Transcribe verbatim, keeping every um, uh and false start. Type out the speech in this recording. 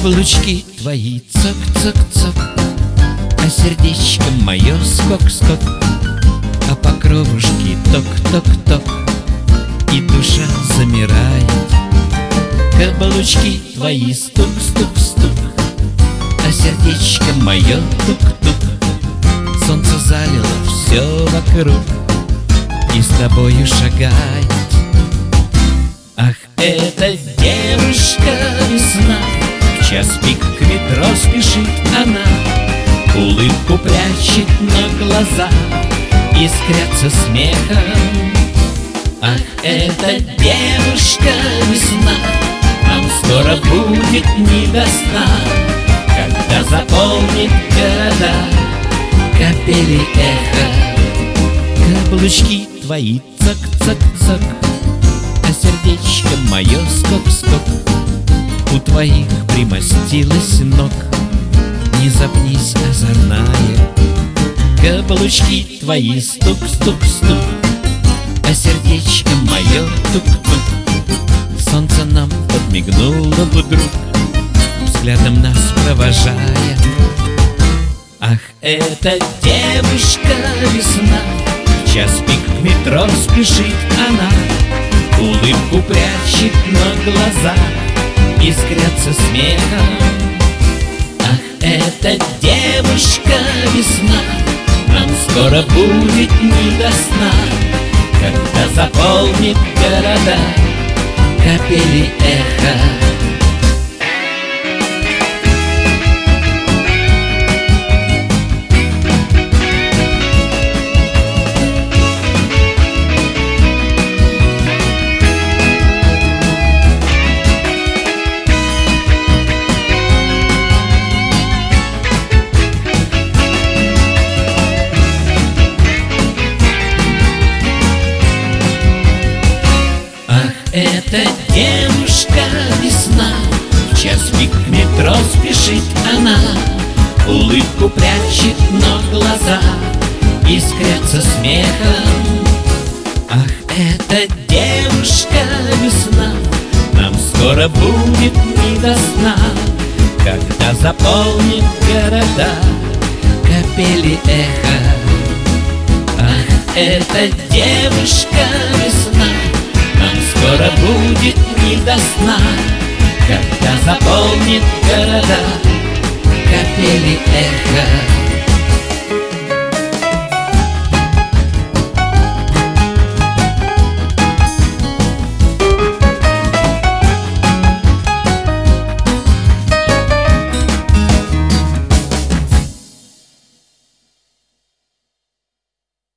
Каблучки твои цок-цок-цок, а сердечко мое скок-скок, а по кровушке ток-ток-ток, и душа замирает. Каблучки твои стук-стук-стук, а сердечко мое тук-тук. Солнце залило все вокруг и с тобою шагает. Ах, эта девушка весна, в час пик к метро спешит она, улыбку прячет, но глаза искрятся смехом. Ах, эта девушка весна, нам скоро будет не до сна, когда заполнит города капели эхо. Каблучки твои цок-цок-цок, а сердечко мое скок-скок, у твоих примостилась ног, не запнись, озорная. Каблучки твои стук-стук-стук, а сердечко мое тук-тук. Солнце нам подмигнуло вдруг, взглядом нас провожая. Ах, эта девушка весна, в час пик к метро спешит она, улыбку прячет, но глаза искрятся смехом. Ах, эта девушка весна, нам скоро будет не до сна, когда заполнит города капели эхо. Эта девушка весна, в час пик к метро спешит она, улыбку прячет, но глаза искрятся смехом. Ах, эта девушка весна, нам скоро будет не до сна, когда заполнит города капели эхо. Ах, эта девушка весна, нам скоро будет не до сна, когда заполнит города капели эхо.